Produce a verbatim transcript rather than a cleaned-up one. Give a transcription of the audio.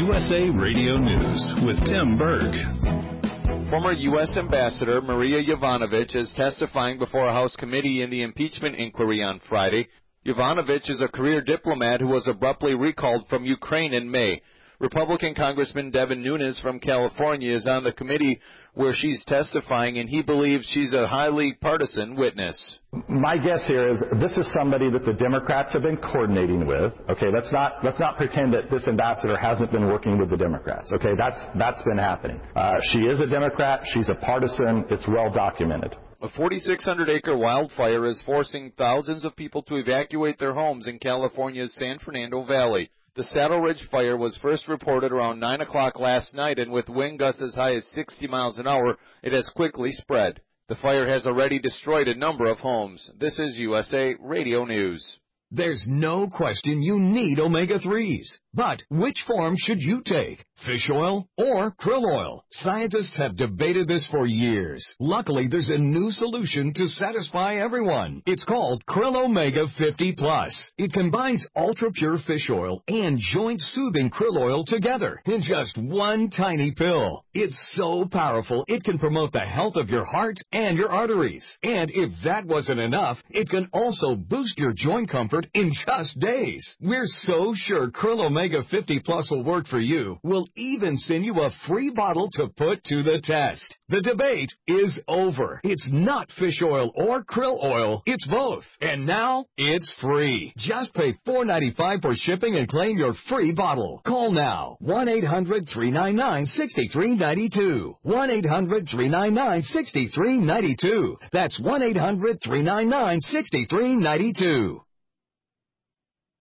U S A Radio News with Tim Berg. Former U S Ambassador Maria Yovanovitch is testifying before a House committee in the impeachment inquiry on Friday. Yovanovitch is a career diplomat who was abruptly recalled from Ukraine in May. Republican Congressman Devin Nunes from California is on the committee where she's testifying, and he believes she's a highly partisan witness. My guess here is this is somebody that the Democrats have been coordinating with. Okay, let's not let's not pretend that this ambassador hasn't been working with the Democrats. Okay, that's that's been happening. Uh, she is a Democrat. She's a partisan. It's well documented. A forty-six hundred acre wildfire is forcing thousands of people to evacuate their homes in California's San Fernando Valley. The Saddle Ridge fire was first reported around nine o'clock last night, and with wind gusts as high as sixty miles an hour, it has quickly spread. The fire has already destroyed a number of homes. This is U S A Radio News. There's no question you need omega threes. But which form should you take? Fish oil or krill oil? Scientists have debated this for years. Luckily, there's a new solution to satisfy everyone. It's called Krill Omega fifty plus. It combines ultra-pure fish oil and joint-soothing krill oil together in just one tiny pill. It's so powerful, it can promote the health of your heart and your arteries. And if that wasn't enough, it can also boost your joint comfort in just days. We're so sure Krill Omega fifty plus will work for you. We'll even send you a free bottle to put to the test. The debate is over. It's not fish oil or krill oil. It's both. And now it's free. Just pay four ninety-five for shipping and claim your free bottle. Call now. one eight hundred three nine nine six three nine two. one eight hundred three nine nine six three nine two. That's one eight hundred three nine nine six three nine two.